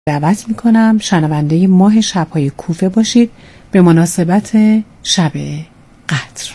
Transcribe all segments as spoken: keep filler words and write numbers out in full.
دعوت میکنم شنونده ماه شب‌های کوفه باشید به مناسبت شب قدر.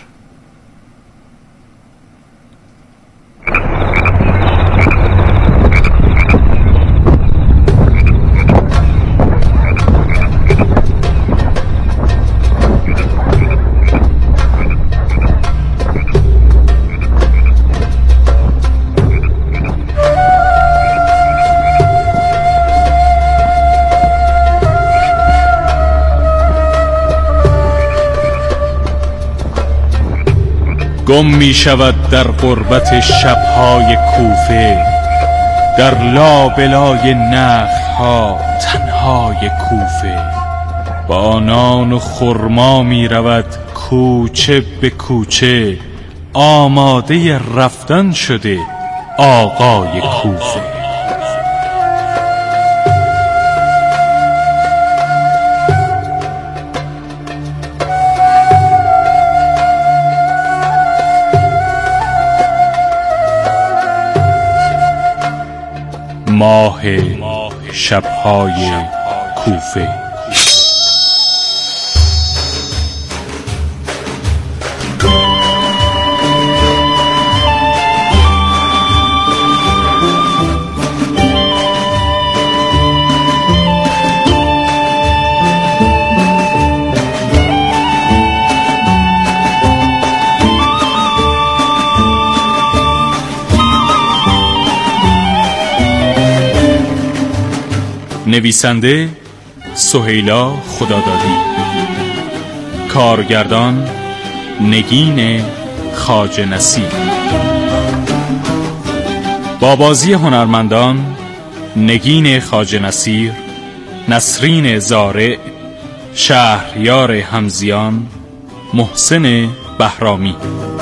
گم می شود در غربت شب‌های کوفه، در لابلای نخل‌ها تنهای کوفه. با نان و خرما می رود کوچه به کوچه، آماده رفتن شده آقای کوفه. ماه شب‌های کوفه. نویسنده سهیلا خدادادی، کارگردان نگین خواجه نصیر، با بازی هنرمندان نگین خواجه نصیر، نسرین زارع، شهریار همزیان، محسن بهرامی.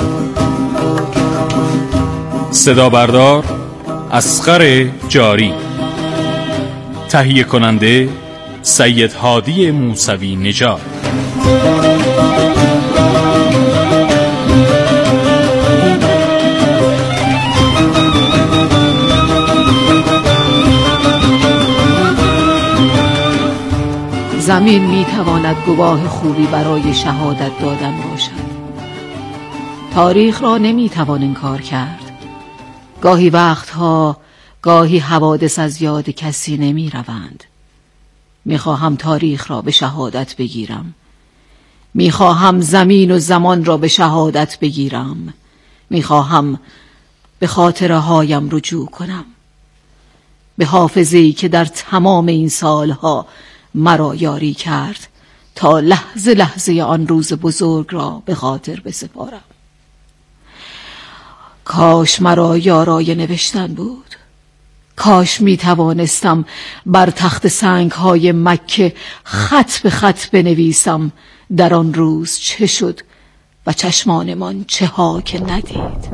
صدا بردار اصغر جاری. تهیه کننده سید هادی موسوی نژاد. زمین می تواند گواه خوبی برای شهادت دادن باشد. تاریخ را نمی توان انکار کرد. گاهی وقتها گاهی حوادث از یاد کسی نمی روند. می خواهم تاریخ را به شهادت بگیرم. می خواهم زمین و زمان را به شهادت بگیرم. می خواهم به خاطره هایم رجوع کنم، به حافظه‌ای که در تمام این سالها مرا یاری کرد تا لحظه لحظه آن روز بزرگ را به خاطر بسپارم. کاش مرا یارای نوشتن بود. کاش می توانستم بر تخت سنگ های مکه خط به خط بنویسم در آن روز چه شد و چشمانمان چه ها که ندید.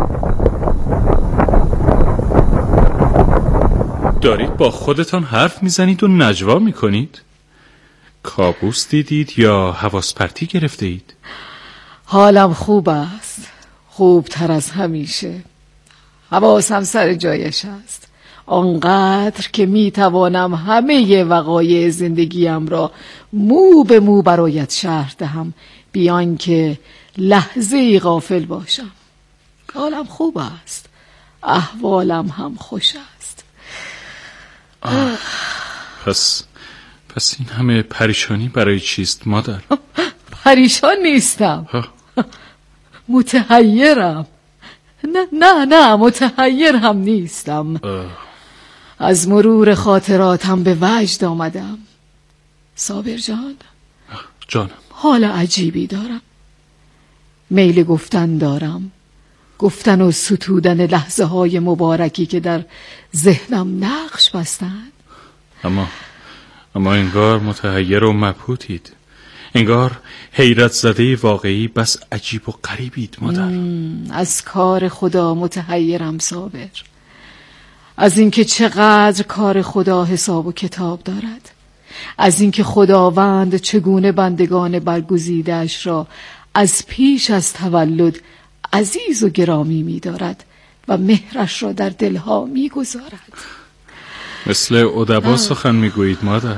دارید با خودتان حرف میزنید و نجوا میکنید؟ کابوس دیدید یا حواس پرتی گرفته اید؟ حالم خوب است، خوبتر از همیشه. حواسم سر جایش است، آنقدر که می توانم همه وقایع زندگیم را مو به مو برایت شرح دهم بیان که لحظه ای غافل باشم. حالم خوب است، احوالم هم خوش است. آه. پس پس این همه پریشانی برای چیست مادر؟ پریشان نیستم، متحیرم. نه نه نه متحیر هم نیستم. آه. از مرور خاطراتم به وجد آمدم. صابر جان، جانم، حال عجیبی دارم. میل گفتن دارم، گفتن و ستودن لحظه های مبارکی که در ذهنم نقش بستند. اما اما انگار متحیر و مبهوتید. انگار حیرت زده واقعی بس عجیب و غریبید مادر. از کار خدا متحیرم صابر، از اینکه چقدر کار خدا حساب و کتاب دارد، از اینکه خداوند چگونه بندگان برگزیده‌اش را از پیش از تولد عزیز و گرامی می دارد و مهرش را در دلها می گذارد. مثل ادبا سخن میگویید مادر.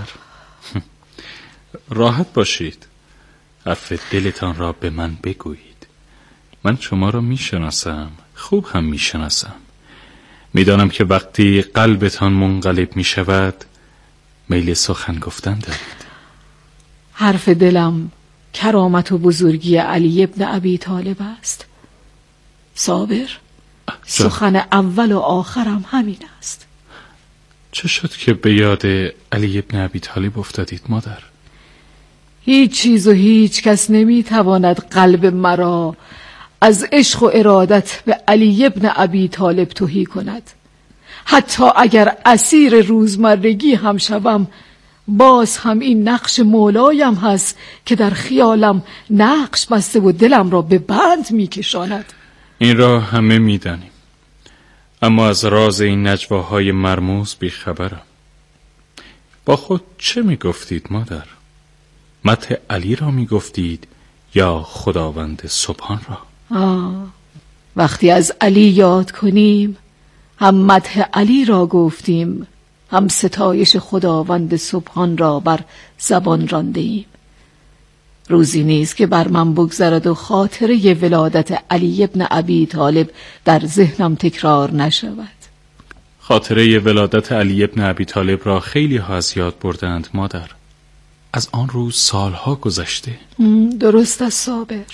راحت باشید، حرف دلتان را به من بگویید. من شما را میشناسم، خوب هم میشناسم. میدانم که وقتی قلبتان منقلب میشود میل سخن گفتن دارید. حرف دلم کرامت و بزرگی علی ابن ابی طالب است. صابر، سخن اول و آخرم همین است. چه شد که به یاد علی ابن ابی طالب افتادید مادر؟ هیچ چیز و هیچ کس نمیتواند قلب مرا از عشق و ارادت به علی ابن ابی طالب تهی کند. حتی اگر اسیر روزمرگی هم شوم، باز هم این نقش مولایم هست که در خیالم نقش بسته و دلم را به بند میکشاند. این را همه میدانیم، اما از راز این نجواهای مرموز بیخبرم. با خود چه میگفتید مادر؟ مدح علی را میگفتید یا خداوند سبحان را؟ آه، وقتی از علی یاد کنیم هم مدح علی را گفتیم، هم ستایش خداوند سبحان را بر زبان رانده ایم. روزی نیست که بر من بگذرد و خاطره ولادت علی ابن ابی طالب در ذهنم تکرار نشود. خاطره ولادت علی ابن ابی طالب را خیلی ها از یاد بردند مادر. از آن روز سالها گذشته. درست است صابر.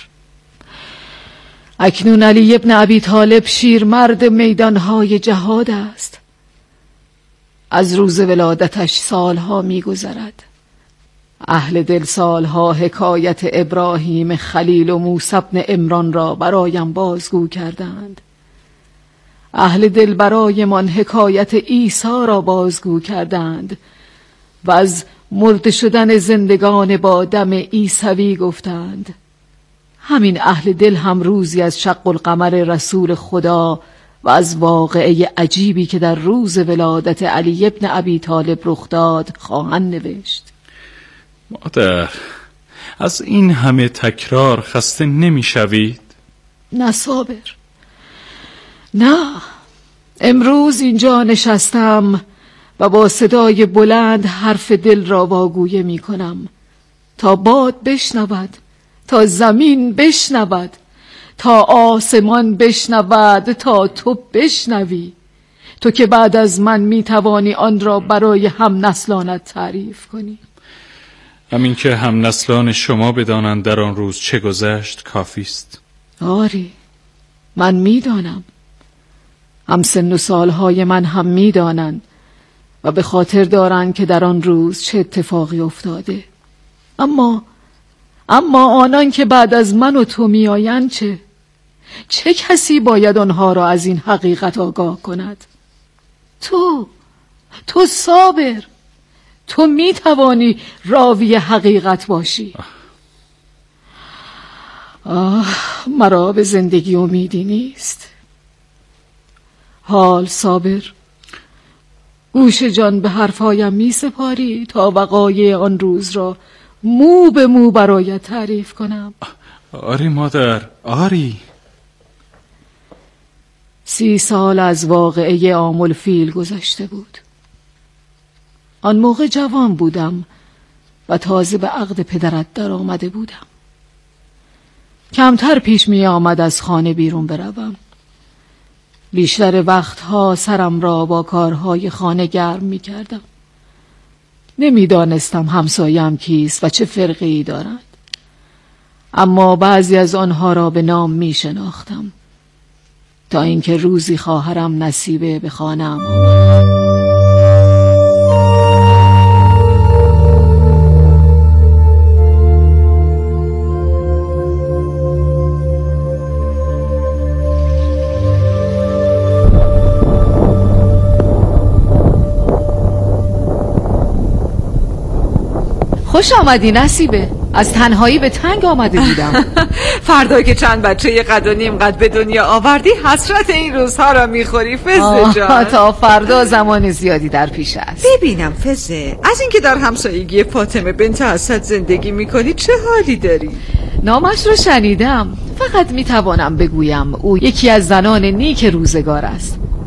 اکنون علی ابن ابی طالب شیرمرد میدانهای جهاد است. از روز ولادتش سالها می‌گذرد. اهل دل سالها حکایت ابراهیم خلیل و موسی بن عمران را برایم بازگو کردند. اهل دل برایمان حکایت عیسی را بازگو کردند و از مرده شدن زندگان با دم عیسوی گفتند. همین اهل دل هم روزی از شق القمر رسول خدا و از واقعه عجیبی که در روز ولادت علی ابن ابی طالب رخ داد خواهند نوشت. مادر، از این همه تکرار خسته نمی شوید؟ نه صابر، نه. امروز اینجا نشستم و با صدای بلند حرف دل را واگویه می کنم تا باد بشنود، تا زمین بشنود، تا آسمان بشنود، تا تو بشنوی. تو که بعد از من می توانی آن را برای هم نسلانت تعریف کنی. همین که هم نسلان شما بدانند در آن روز چه گذشت کافیست. آری، من می دانم. هم سن و سالهای من هم می دانند و به خاطر دارند که در آن روز چه اتفاقی افتاده. اما اما آنان که بعد از من و تو می آیند چه؟ چه کسی باید آنها را از این حقیقت آگاه کند؟ تو تو صابر، تو می توانی راوی حقیقت باشی. آه، مرا به زندگی امیدی نیست. حال صابر، گوش جان به حرفایم می سپاری تا وقایع آن روز را مو به مو برایت تعریف کنم. آری مادر، آری. سی سال از واقعه عام الفیل گذشته بود. آن موقع جوان بودم و تازه به عقد پدرت در آمده بودم. کمتر پیش می آمد از خانه بیرون بروم. بیشتر وقتها سرم را با کارهای خانه گرم می کردم. نمی دانستم همسایم کیست و چه فرقه‌ای دارند. اما بعضی از آنها را به نام می شناختم تا اینکه روزی خواهرم نصیبه به خانه‌ام آمد. خوش آمدی نصیبه. از تنهایی به تنگ آمده بودم. فردا که چند بچه قد و نیم قد به دنیا آوردی حسرت این روزها را میخوری فزه جان. تا فردا زمان زیادی در پیش است. ببینم فزه، از اینکه در همسایگی فاطمه بنت اسد زندگی میکنی چه حالی داری؟ نامش رو شنیدم، فقط میتوانم بگویم او یکی از زنان نیک روزگار است.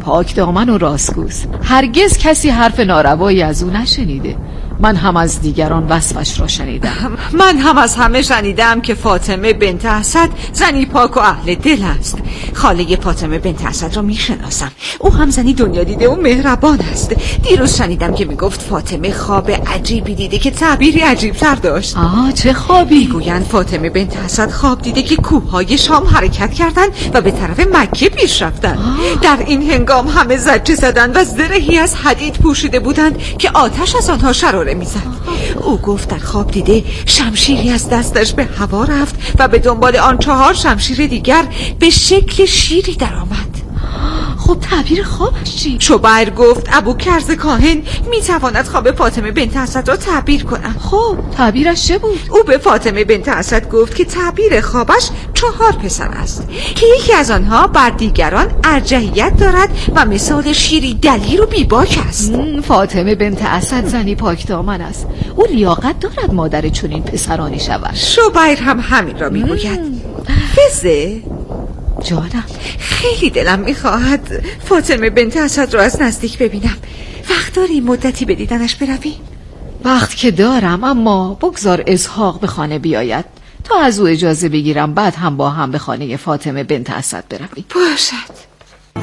پاک دامن و راستگوست. هرگز کسی حرف ناروایی از او نشنیده. من هم از دیگران وصفش را شنیدم. من هم از همه شنیدم که فاطمه بنت اسد زنی پاک و اهل دل است. خاله فاطمه بنت اسد را میشناسم. او هم زنی دنیا دیده و مهربان است. دیروز شنیدم که میگفت فاطمه خواب عجیبی دیده که تعبیری عجیب تر داشت. آه چه خوابی؟ میگویند فاطمه بنت اسد خواب دیده که کوههای شام حرکت کردند و به طرف مکه پیش رفتند. در این هنگام همه زجه زدند و زرهی از حدید پوشیده بودند که آتش از آنها شراره میزد. او گفت در خواب دیده شمشیری از دستش به هوا رفت و به دنبال آن چهار شمشیر دیگر به شکل شیری در آمد. خب تعبیر خوابش چی؟ شوبیر گفت ابو کرز کاهن میتواند خواب فاطمه بنت اسد را تعبیر کند. خب تعبیرش چه بود؟ او به فاطمه بنت اسد گفت که تعبیر خوابش چهار پسر است که یکی از آنها بر دیگران ارجحیت دارد و مثال شیری دلیر و بیباک است. فاطمه بنت اسد زنی پاک دامن است. او لیاقت دارد مادر چنین پسرانی شود. شوبیر هم همین را میگوید. فزه جانم، خیلی دلم میخواهد فاطمه بنت اسد را از نزدیک ببینم. وقت داری مدتی به دیدنش بروی؟ وقت که دارم، اما بگذار اسحاق به خانه بیاید تا از او اجازه بگیرم، بعد هم با هم به خانه فاطمه بنت اسد برویم. باشد.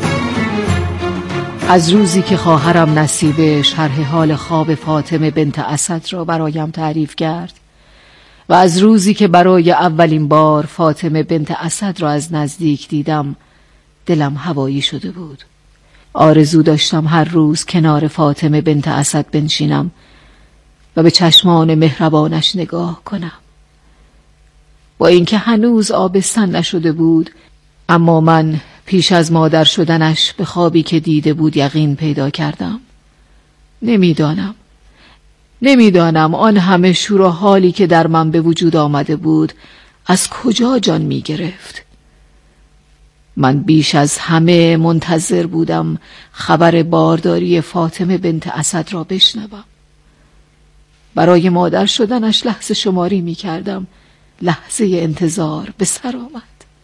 از روزی که خواهرم نصیبه شرح حال خواب فاطمه بنت اسد را برایم تعریف کرد و از روزی که برای اولین بار فاطمه بنت اسد را از نزدیک دیدم، دلم هوایی شده بود. آرزو داشتم هر روز کنار فاطمه بنت اسد بنشینم و به چشمان مهربانش نگاه کنم. با اینکه هنوز آبستن نشده بود، اما من پیش از مادر شدنش به خوابی که دیده بود یقین پیدا کردم. نمیدانم نمیدانم آن همه شور و حالی که در من به وجود آمده بود از کجا جان می گرفت. من بیش از همه منتظر بودم خبر بارداری فاطمه بنت اسد را بشنوم. برای مادر شدنش لحظه شماری می کردم. لحظه انتظار به سر آمد.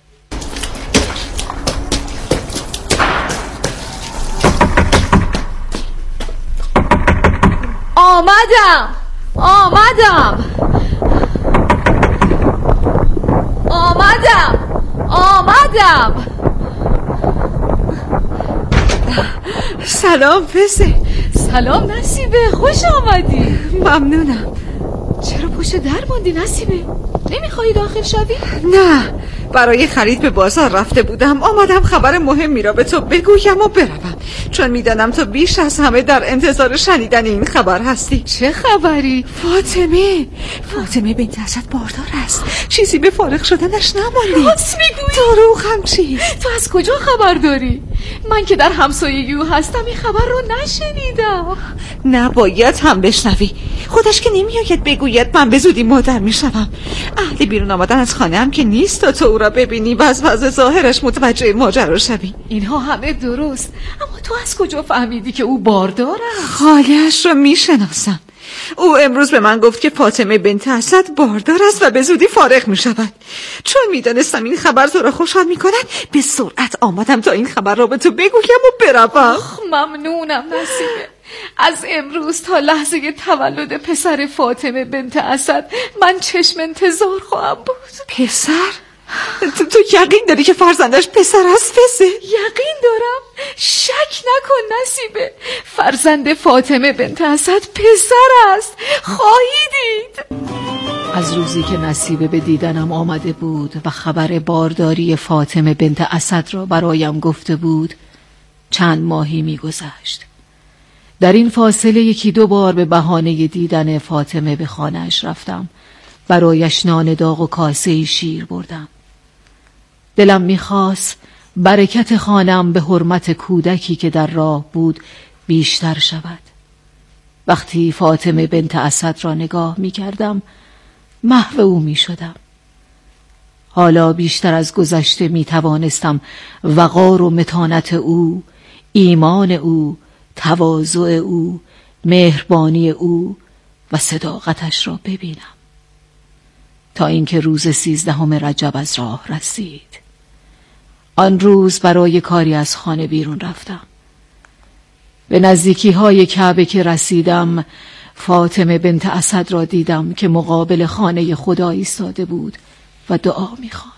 آمدم آمدم آمدم آمدم سلام فزه. سلام نصیبه، خوش آمدی. ممنونم. چرا پشت در ماندی نصیبه؟ نمیخوایی داخل شوی؟ نه، برای خرید به بازار رفته بودم. آمدم خبر مهمی را به تو بگویم و بروم، چون میدانم تو بیش از همه در انتظار شنیدن این خبر هستی. چه خبری؟ فاطمه فاطمه بنت اسد باردار است. چیزی به فارغ شدنش نمانده. راست میگویی؟ دروغ هم چیست؟ تو از کجا خبر داری؟ من که در همسایگی او هستم این خبر رو نشنیدم. نباید هم بشنوی. خودش که نمیآید بگوید من به زودی مادر میشوم. اهل بیرون آمدن از خانه هم که نیست تا تو او را ببینی و از وضع ظاهرش متوجه ماجرا شوی. اینها همه درست، اما تو از کجا فهمیدی که او باردار است؟ خاله‌اش را میشناسم. او امروز به من گفت که فاطمه بنت اسد باردار است و به زودی فارغ می شود. چون می دانستم این خبر تو را خوشحال می کند، به سرعت آمدم تا این خبر را به تو بگویم و بروم. ممنونم نصیبه. از امروز تا لحظه تولد پسر فاطمه بنت اسد من چشم انتظار خواهم بود. پسر؟ تو, تو یقین داری که فرزندش پسر است فزه؟ یقین دارم، شک نکن نصیبه. فرزند فاطمه بنت اسد پسر است، خواهی دید. از روزی که نصیبه به دیدنم آمده بود و خبر بارداری فاطمه بنت اسد را برایم گفته بود چند ماهی می‌گذشت. در این فاصله یکی دو بار به بهانه دیدن فاطمه به خانه‌اش رفتم. برایش نان داغ و کاسه شیر بردم. دلم میخواست برکت خانم به حرمت کودکی که در راه بود بیشتر شود. وقتی فاطمه بنت اسد را نگاه میکردم محو او میشدم. حالا بیشتر از گذشته میتوانستم وقار و متانت او، ایمان او، تواضع او، مهربانی او و صداقتش را ببینم. تا اینکه روز سیزدهم رجب از راه رسید. آن روز برای کاری از خانه بیرون رفتم. به نزدیکی های کعبه که رسیدم فاطمه بنت اسد را دیدم که مقابل خانه خدا ایستاده بود و دعا می‌خواند.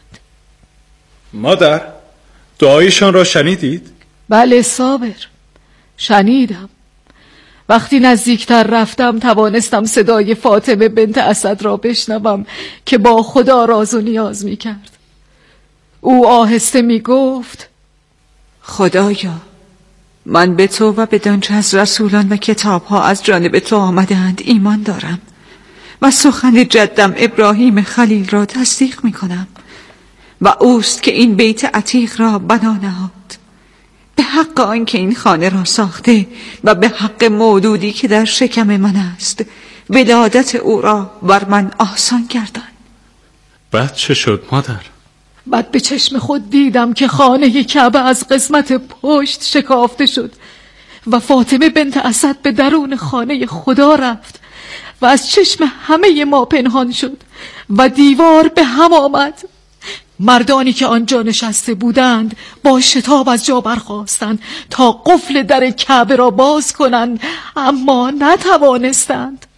مادر، دعایشان را شنیدید؟ بله صابر، شنیدم. وقتی نزدیکتر رفتم توانستم صدای فاطمه بنت اسد را بشنوم که با خدا راز و نیاز می‌کرد. او آهسته می‌گفت: خدایا، من به تو و به دانچه از رسولان و کتابها از جانب تو آمدند ایمان دارم و سخن جدم ابراهیم خلیل را تصدیق می کنم و اوست که این بیت عتیق را بنا نهاد. به حق آن که این خانه را ساخته و به حق مولودی که در شکم من است ولادت او را بر من آسان گردان. بعد چه شد مادر؟ بعد به چشم خود دیدم که خانه کعبه از قسمت پشت شکافته شد و فاطمه بنت اسد به درون خانه خدا رفت و از چشم همه ما پنهان شد و دیوار به هم آمد. مردانی که آنجا نشسته بودند با شتاب از جا برخاستند تا قفل در کعبه را باز کنند، اما نتوانستند.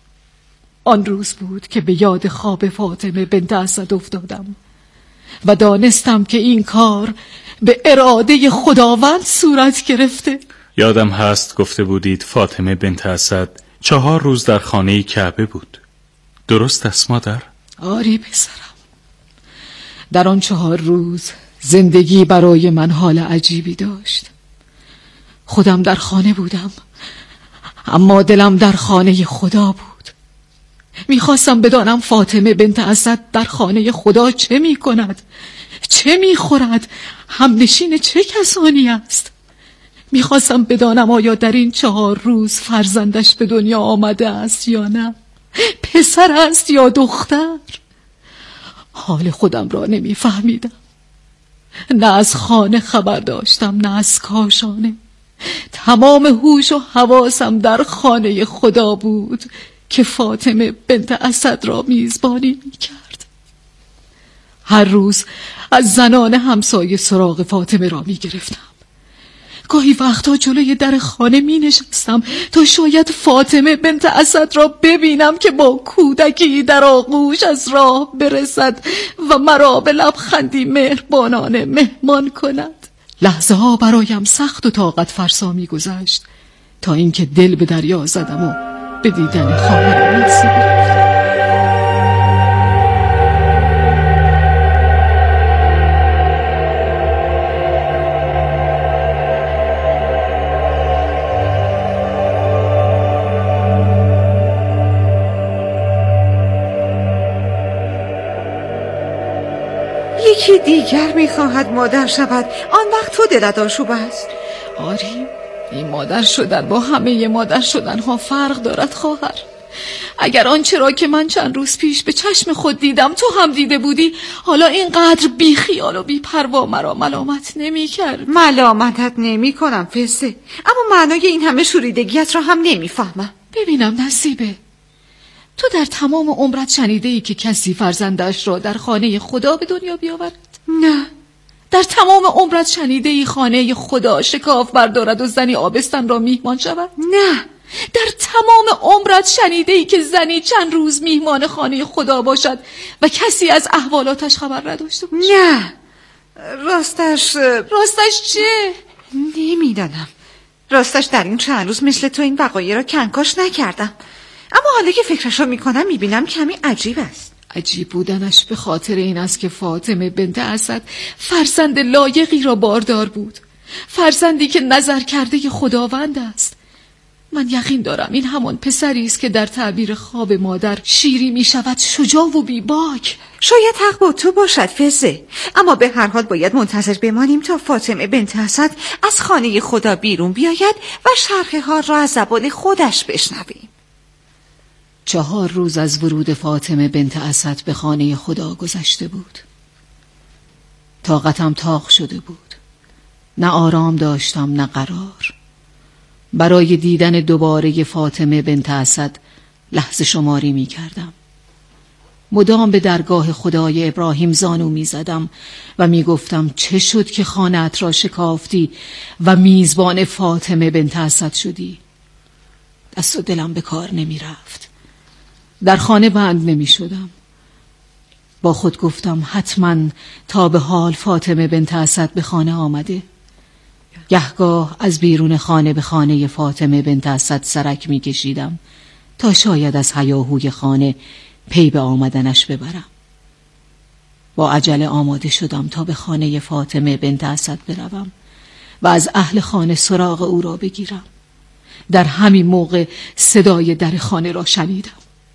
آن روز بود که به یاد خواب فاطمه بنت اسد افتادم و دانستم که این کار به اراده خداوند صورت گرفته. یادم هست گفته بودید فاطمه بنت اسد چهار روز در خانه کعبه بود. درست است مادر؟ آری پسرم. در آن چهار روز زندگی برای من حال عجیبی داشت. خودم در خانه بودم اما دلم در خانه خدا بود. میخواستم بدانم فاطمه بنت اسد در خانه خدا چه میکند، چه میخورد، همنشین چه کسانی است. میخواستم بدانم آیا در این چهار روز فرزندش به دنیا آمده است یا نه، پسر است یا دختر. حال خودم را نمیفهمیدم. نه از خانه خبر داشتم نه از کاشانه. تمام هوش و حواسم در خانه خدا بود که فاطمه بنت اسد را میزبانی میکرد. هر روز از زنان همسایه سراغ فاطمه را میگرفتم. گاهی وقتا جلوی در خانه می نشستم تا شاید فاطمه بنت اسد را ببینم که با کودکی در آغوش از راه برسد و مرا به لبخندی مهربانانه مهمان کند. لحظه ها برایم سخت و طاقت فرسا می گذشت تا اینکه دل به دریا زدم و به دیدن خواهرم نصیب. یکی دیگر میخواهد مادر شود، آن وقت تو دلت آشوب است. آری، این مادر شدن با همه مادر شدن ها فرق دارد خواهر. اگر آنچه را که من چند روز پیش به چشم خود دیدم تو هم دیده بودی، حالا اینقدر بی خیال و بی پروا مرا ملامت نمی کرد. ملامتت نمی کنم فسه، اما معنای این همه شوریدگیت را هم نمی فهمم. ببینم نصیبه، تو در تمام عمرت شنیده ای که کسی فرزندش را در خانه خدا به دنیا بیاورد؟ نه. در تمام عمرت شنیده ای خانه خدا شکاف بردارد و زنی آبستن را میهمان شود؟ نه. در تمام عمرت شنیده ای که زنی چند روز میهمان خانه خدا باشد و کسی از احوالاتش خبر نداشته باشد؟ نه. راستش راستش چه؟ نمیدانم. راستش در این چند روز مثل تو این وقایع را کنکاش نکردم، اما حالا که فکرش را میکنم میبینم کمی عجیب است. عجیب بودنش به خاطر این است که فاطمه بنت اسد فرزند لایقی را باردار بود، فرزندی که نظر کرده خداوند است. من یقین دارم این همان پسری است که در تعبیر خواب مادر شیری می شود شجاع و بیباک. شاید حق با تو باشد فزه، اما به هر حال باید منتظر بمانیم تا فاطمه بنت اسد از خانه خدا بیرون بیاید و شرح حال را از زبان خودش بشنویم. چهار روز از ورود فاطمه بنت اسد به خانه خدا گذشته بود. طاقتم تاق شده بود. نه آرام داشتم نه قرار. برای دیدن دوباره فاطمه بنت اسد لحظه شماری می کردم. مدام به درگاه خدای ابراهیم زانو می زدم و می گفتم چه شد که خانه‌ات را شکافتی و میزبان فاطمه بنت اسد شدی؟ دست و دلم به کار نمی رفت. در خانه بند نمی شدم. با خود گفتم حتما تا به حال فاطمه بنت اسد به خانه آمده. گهگاه از بیرون خانه به خانه فاطمه بنت اسد سرک می کشیدم تا شاید از هیاهوی خانه پی به آمدنش ببرم. با عجله آماده شدم تا به خانه فاطمه بنت اسد بروم و از اهل خانه سراغ او را بگیرم. در همین موقع صدای در خانه را شنیدم.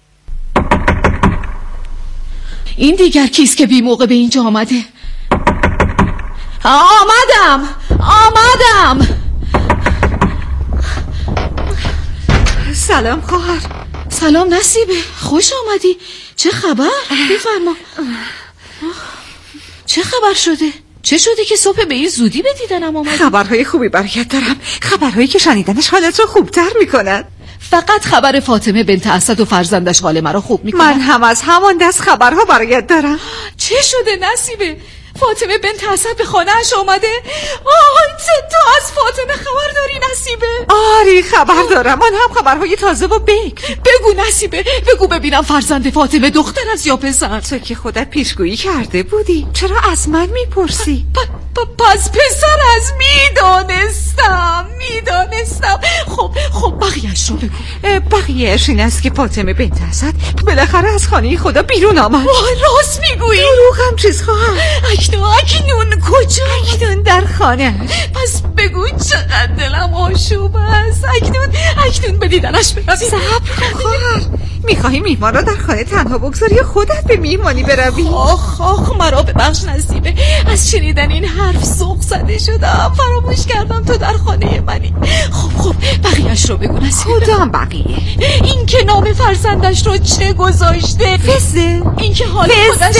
این دیگر کیست که بی موقع به اینجا آمده؟ آمدم آمدم سلام خواهر. سلام نصیبه، خوش آمدی. چه خبر؟ بفرما. چه خبر شده؟ چه شده که صبح به این زودی به دیدنم آمدی؟ خبرهای خوبی برایت دارم، خبرهایی که شنیدنش حالت رو خوبتر میکنن. فقط خبر فاطمه بنت اسد و فرزندش حال مرا خوب میکنه. من هم از همان دست خبرها برایت دارم. چه شده نصیبه؟ فاطمه بنت اسد به خانه‌اش آمده؟ آه تو از فاطمه خبر داری نصیبه؟ آری خبر دارم، آن هم خبرهای تازه و بکر. بگو نصیبه، بگو ببینم فرزند فاطمه دختر است یا پسر؟ تو که خودت پیشگویی کرده بودی، چرا از من میپرسی؟ پ- پ- پس پسر از میدانستم میدانستم خب خب بقیه‌اش رو بگو. بقیه‌اش این است که فاطمه بنت اسد بالاخره از خانه خدا بیرون آمد. وای راست میگویی؟ دروغ هم چیز خواهم. اکنون اکنون کجا؟ اکنون در خانه. پس بگو چقدر دلم آشوب است. اکنون اکنون به دیدنش بروی. صبر خواهر، میخواهی میهمان را در خانه تنها بگذاری یا خودت به میهمانی بروی؟ آخ آخ مرا ببخش نصیبه، از شنیدن این حرف سوق زده شدم، فراموش کردم تو در خانه منی. خب خب بقیه‌اش رو بگو نصیبه. کدام بقیه؟ این که نام فرزندش رو چه گذاشته؟ فزه. این که حال خودش.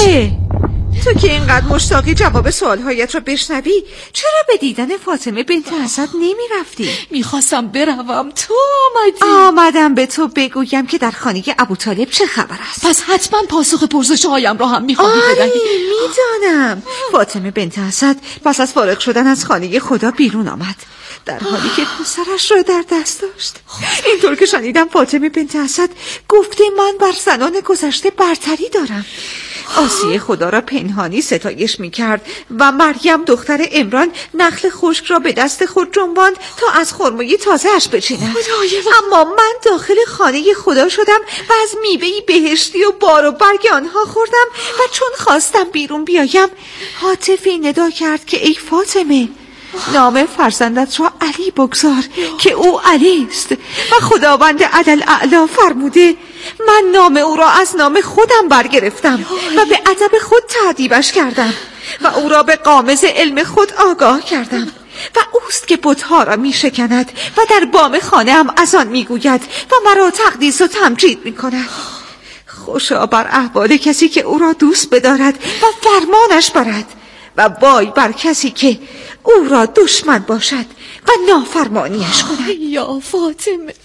تو که اینقدر مشتاقی جواب سوالهایت را بشنوی، چرا به دیدن فاطمه بنت اسد نمی رفتی؟ میخواستم بروم، تو آمدی. آمدم به تو بگویم که در خانه ابوطالب چه خبر است. پس حتما پاسخ پرسش هایم را هم میخواهی بدهی. آری میدانم. فاطمه بنت اسد پس از فارغ شدن از خانه خدا بیرون آمد، در حالی که پسرش را در دست داشت. اینطور که شنیدم فاطمه بنت اسد گفته من بر زنان گذشته برتری دارم. آسیه خدا را پنهانی ستایش می کرد و مریم دختر عمران نخل خشک را به دست خود جنباند تا از خرمای تازه اش بچیند. اما من داخل خانه خدا شدم و از میوه‌ای بهشتی و بار و برگ آنها خوردم و چون خواستم بیرون بیایم هاتفی ندا کرد که ای فاطمه، نام فرزندت را علی بگذار که او علی است و خداوند عدل اعلی فرموده من نام او را از نام خودم برگرفتم و به ادب خود تأدیبش کردم و او را به قامز علم خود آگاه کردم و اوست که بتها را می شکند و در بام خانه هم از آن می گوید و مرا تقدیس و تمجید می کند. خوشا بر احوال کسی که او را دوست بدارد و فرمانش برد و وای بر کسی که او را دشمن باشد و نافرمانیش کند. یا فاطمه.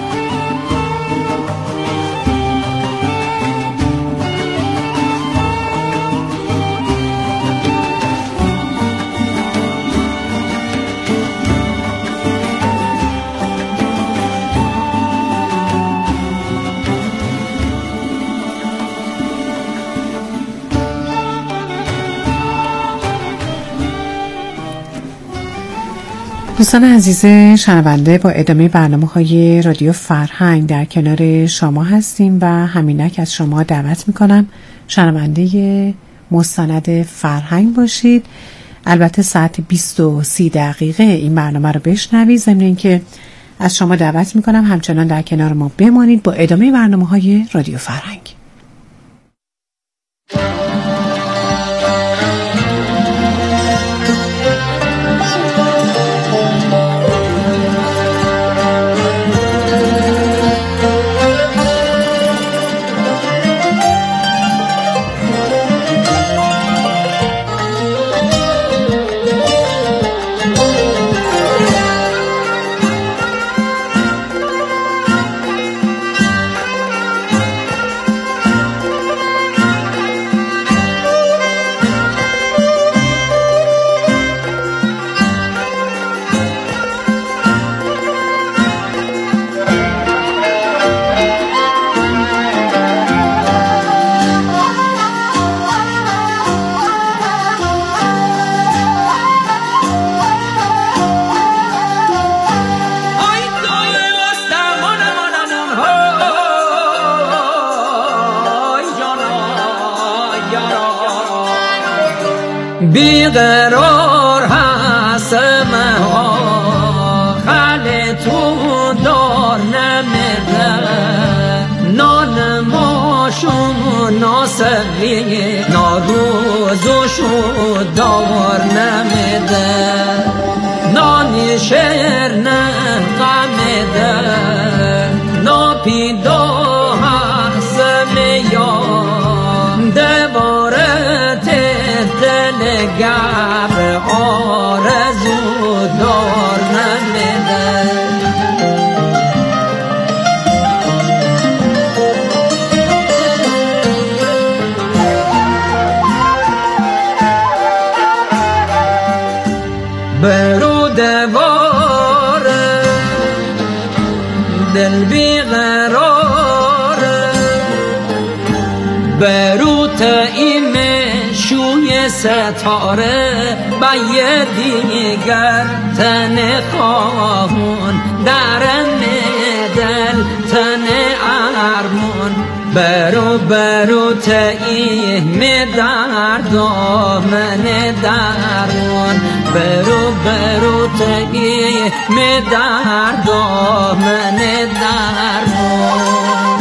دوستان عزیز شنونده، با ادامه برنامه های رادیو فرهنگ در کنار شما هستیم و همینک از شما دعوت میکنم شنونده مستند فرهنگ باشید. البته ساعت بیست و سی دقیقه این برنامه رو بشنوید. ضمن اینکه از شما دعوت میکنم همچنان در کنار ما بمانید با ادامه برنامه های رادیو فرهنگ. بیقرار هستم خاله تو دار نمیده نان ماشون ناسقی ناروزشو دار نمیده نانی شعر نقمیده ناپیدا هستم یام دوارت دلگب آرزو دار نمیده برو دوار دل بیقرار برو تایم شوی ستاره با یه دیگر تن خواهون درم دل تن ارمون برو برو تایم در دامن درون برو برو تایم در دامن درون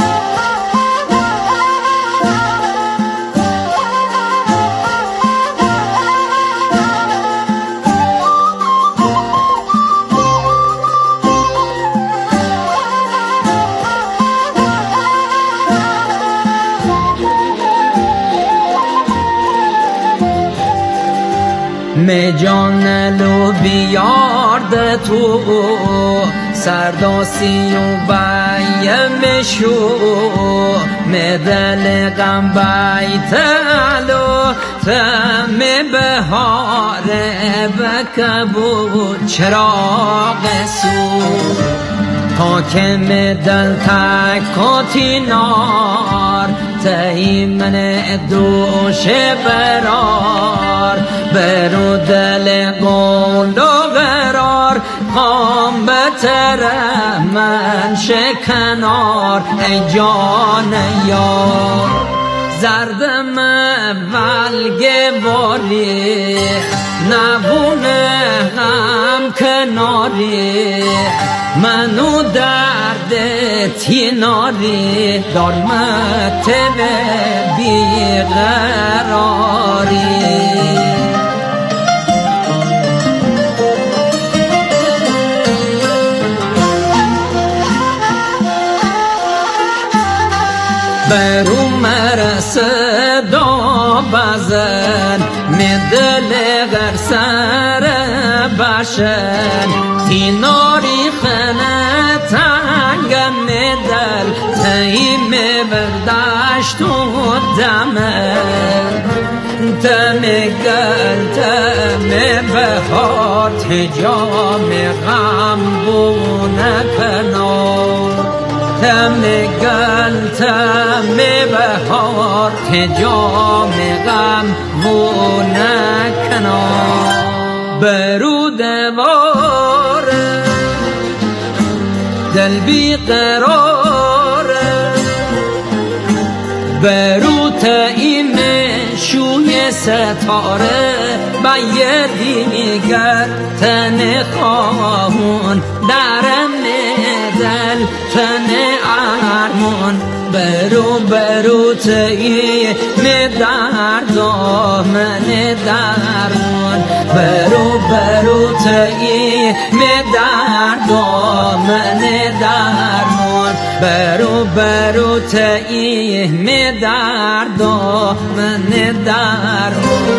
می جان لو بیارد تو سرداسی و بایم شو می دل غم بیتلو تم بهار بکبو چراغ سو حاکم دل تکاتی نار تیمن دوش برار برو دل قول و قرار قام بتر من شکنار ای جان یار زردم بلگه باری نبونه هم کناری منو درد تیناری دارمت بیقراری برو مرس دا بزن مدل غر سر باشن تیناری خنه تنگم مدل تیم برداشت و دمه تم گل تم بهار تجام غم بونه کنار تم گل تم بهار تجام غم بونه کنار برو دوار دل بیقرار برو تایم شوی ستاره با یه دیگر تن خواهون درم دل تن ارمون برو برو تایم در دامن درمون برو برو تایم در دامن درمون برو برو تایم در دامن درمون.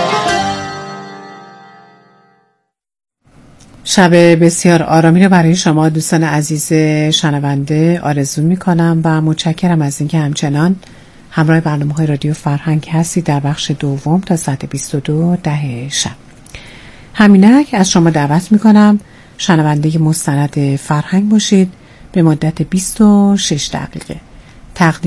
شب بسیار آرامی رو برای شما دوستان عزیز شنونده آرزو می کنم و متشکرم از اینکه همچنان همراه برنامه‌های رادیو فرهنگ هستید در بخش دوم تا ساعت بیست و دو ده شب. همینک از شما دعوت می کنم شنونده مستند فرهنگ باشید به مدت بیست و شش دقیقه. تقدیم